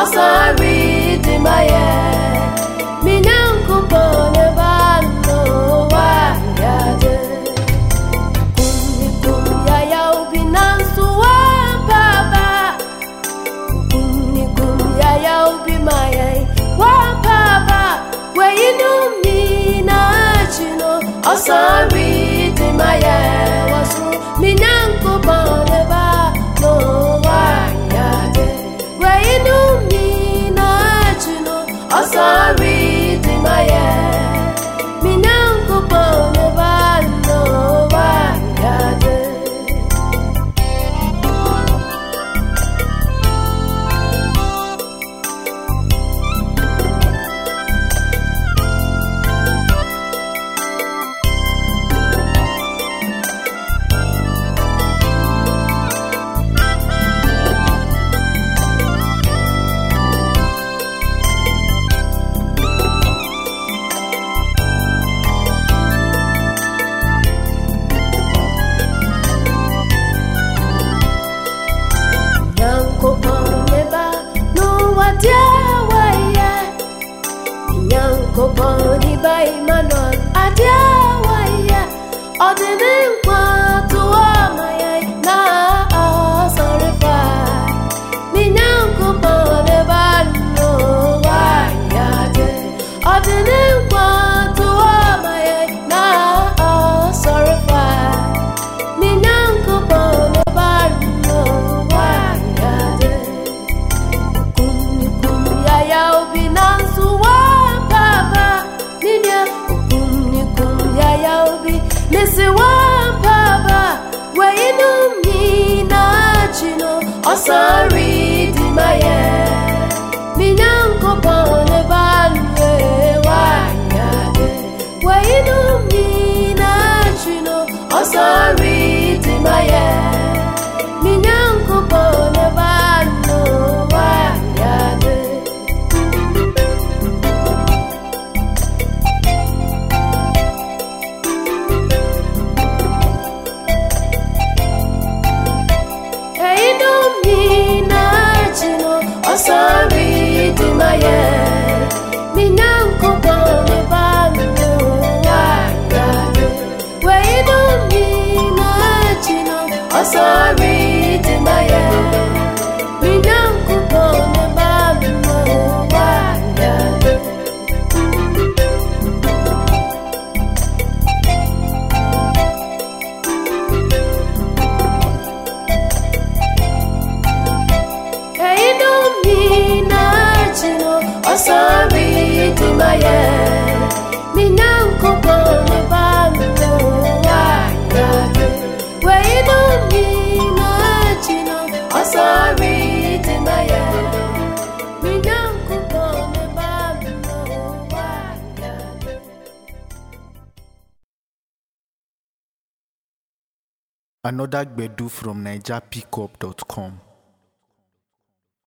Osari di maye minyanku pone bano wa yade kumi ya ya ubinansu wa baba kumi ya ya ubi maye wa baba we inu mina chino Osari di maye wasu minyanku pone bano wa yade we inu Osari di maye minyanku pone bano wa yade Koponi ba Emmanuel adiawaya odini nkwa tuwa maya na asorifa minyanko pone ba no waya de odini nkwa tuwa maya na asorifa minyanko pone ba no waya de kumi ya ya ubinansu Missy one papa, where you know me, Nachino, Osari di maye, Minyanko pone banwe, wanyade, where you know me, Nachino, Osari di maye, Minyanko pone banwe, wanyade. Osari di maye minyanko pone bano wanyade we inu mina chino Osari di maye minyanko pone bano wanyade Osari di maye minyanko pone bano wanyade we inu mina chino Osari di maye minyanko pone bano wanyade. Another Gbedu from NigerPickup.com.